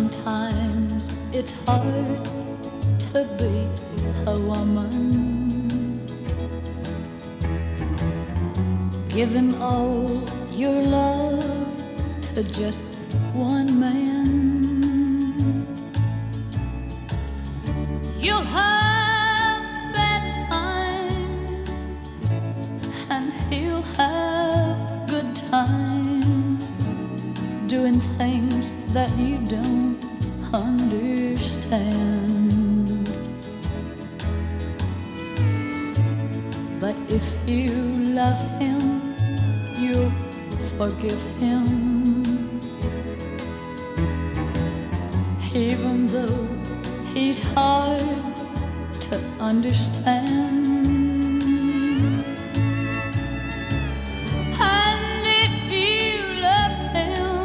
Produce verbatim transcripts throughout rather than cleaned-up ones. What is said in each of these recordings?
Sometimes it's hard to be a woman, giving all your love to just one man. You'll have bad times and he'll have good times, doing things that you don't understand. But if you love him, you'll forgive him, even though he's hard to understand. And if you love him,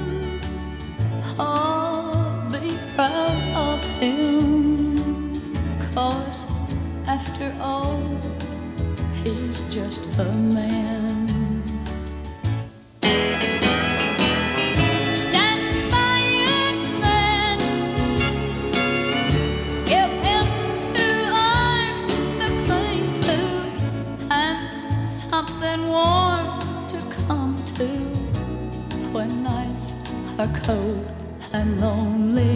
oh, be proud of him, 'cause after all, he's just a man. Stand by your man, give him two arms to cling to, and something warm to come to when nights are cold and lonely.